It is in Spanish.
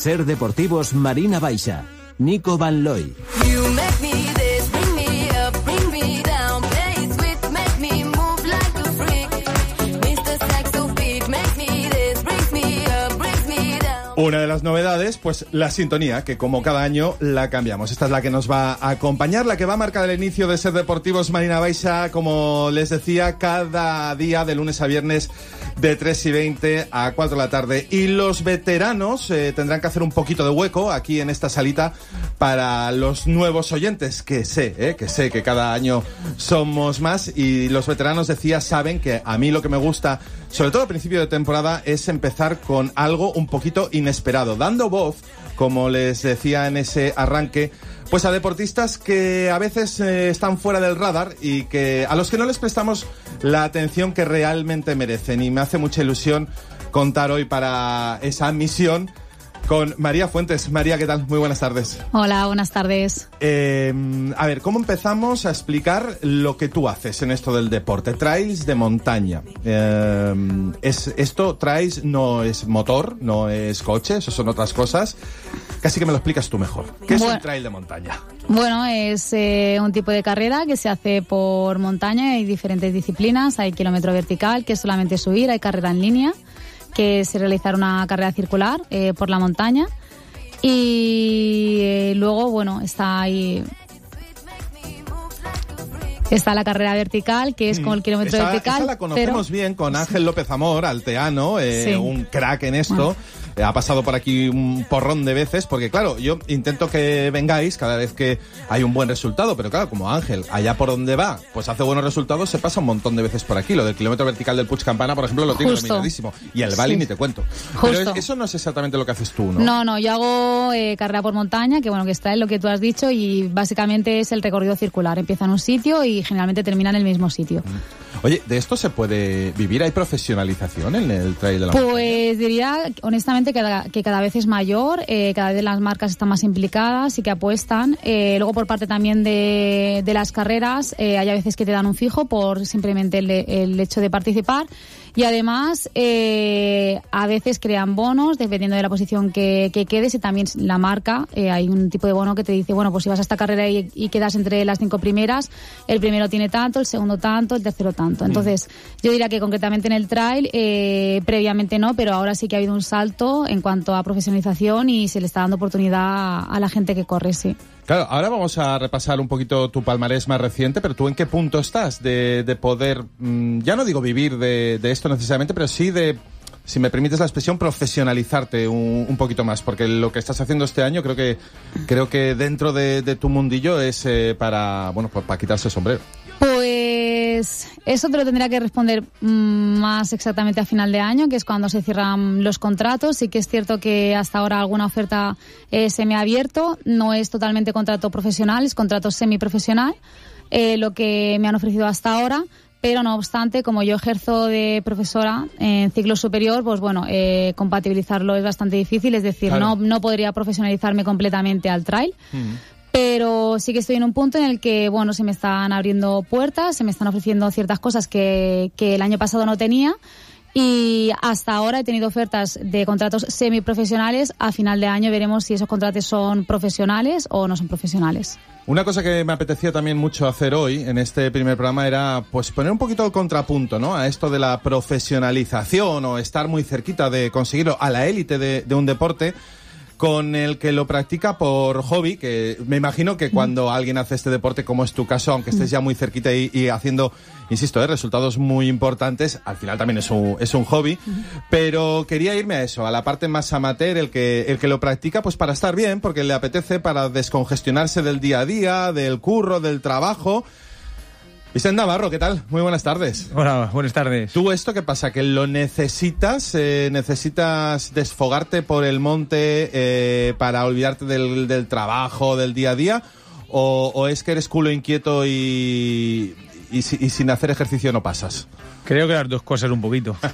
Ser Deportivos Marina Baixa. Nico Van Looy. Una de las novedades, pues la sintonía, que como cada año la cambiamos. Esta es la que nos va a acompañar, la que va a marcar el inicio de Ser Deportivos Marina Baixa, como les decía, cada día de lunes a viernes de 3:20 a 4 de la tarde. Y los veteranos tendrán que hacer un poquito de hueco aquí en esta salita para los nuevos oyentes, que sé que cada año somos más. Y los veteranos, decía, saben que a mí lo que me gusta, sobre todo al principio de temporada, es empezar con algo un poquito inesperado, dando voz, como les decía en ese arranque, pues a deportistas que a veces están fuera del radar y que a los que no les prestamos la atención que realmente merecen. Y me hace mucha ilusión contar hoy para esa misión con María Fuentes. María, ¿qué tal? Muy buenas tardes. Hola, buenas tardes. A ver, ¿cómo empezamos a explicar lo que tú haces en esto del deporte? Trails de montaña. Trails no es motor, no es coche, eso son otras cosas. Casi que me lo explicas tú mejor. ¿Qué es un trail de montaña? Bueno, es un tipo de carrera que se hace por montaña. Hay diferentes disciplinas. Hay kilómetro vertical, que es solamente subir. Hay carrera en línea, que es realizar una carrera circular por la montaña. Y luego, bueno, está la carrera vertical, que es como el kilómetro vertical. Esa la conocemos bien con Ángel López Amor, alteano, sí, un crack en esto. Bueno. Ha pasado por aquí un porrón de veces, porque claro, yo intento que vengáis cada vez que hay un buen resultado, pero claro, como Ángel, allá por donde va, pues hace buenos resultados, se pasa un montón de veces por aquí. Lo del kilómetro vertical del Puig Campana, por ejemplo, lo tiene dominadísimo. Y el Bali, sí, ni te cuento. Justo. Pero eso no es exactamente lo que haces tú, ¿no? No, yo hago carrera por montaña, que bueno, que está en lo que tú has dicho, y básicamente es el recorrido circular. Empieza en un sitio y generalmente termina en el mismo sitio. Oye, ¿de esto se puede vivir? ¿Hay profesionalización en el trail de la montaña? Pues diría, honestamente, que cada vez es mayor, cada vez las marcas están más implicadas y que apuestan. Luego, por parte también de las carreras, hay a veces que te dan un fijo por simplemente el hecho de participar. Y además, a veces crean bonos, dependiendo de la posición que quedes, y también la marca, hay un tipo de bono que te dice, bueno, pues si vas a esta carrera y quedas entre las 5 primeras, el primero tiene tanto, el segundo tanto, el tercero tanto. Entonces, yo diría que concretamente en el trail, previamente no, pero ahora sí que ha habido un salto en cuanto a profesionalización y se le está dando oportunidad a la gente que corre, sí. Claro, ahora vamos a repasar un poquito tu palmarés más reciente, pero tú ¿en qué punto estás de poder, ya no digo vivir de esto necesariamente, pero sí de, si me permites la expresión, profesionalizarte un poquito más? Porque lo que estás haciendo este año creo que dentro de tu mundillo es para quitarse el sombrero. Pues eso te lo tendría que responder más exactamente a final de año, que es cuando se cierran los contratos. Sí que es cierto que hasta ahora alguna oferta se me ha abierto. No es totalmente contrato profesional, es contrato semiprofesional, lo que me han ofrecido hasta ahora. Pero no obstante, como yo ejerzo de profesora en ciclo superior, pues bueno, compatibilizarlo es bastante difícil. Es decir, claro, no podría profesionalizarme completamente al trail. Pero sí que estoy en un punto en el que, bueno, se me están abriendo puertas, se me están ofreciendo ciertas cosas que el año pasado no tenía. Y hasta ahora he tenido ofertas de contratos semiprofesionales. A final de año veremos si esos contratos son profesionales o no son profesionales. Una cosa que me apetecía también mucho hacer hoy en este primer programa era pues poner un poquito el contrapunto, ¿no?, a esto de la profesionalización o estar muy cerquita de conseguirlo, a la élite de un deporte, con el que lo practica por hobby, que me imagino que cuando alguien hace este deporte, como es tu caso, aunque estés ya muy cerquita y haciendo, insisto, resultados muy importantes, al final también es un hobby, pero quería irme a eso, a la parte más amateur, el que lo practica pues para estar bien, porque le apetece, para descongestionarse del día a día, del curro, del trabajo. Vicente Navarro, ¿qué tal? Muy buenas tardes. Hola, buenas tardes. ¿Tú esto qué pasa? ¿Que lo necesitas? ¿Necesitas desfogarte por el monte para olvidarte del trabajo, del día a día? ¿O es que eres culo inquieto y sin hacer ejercicio no pasas? Creo que las dos cosas un poquito.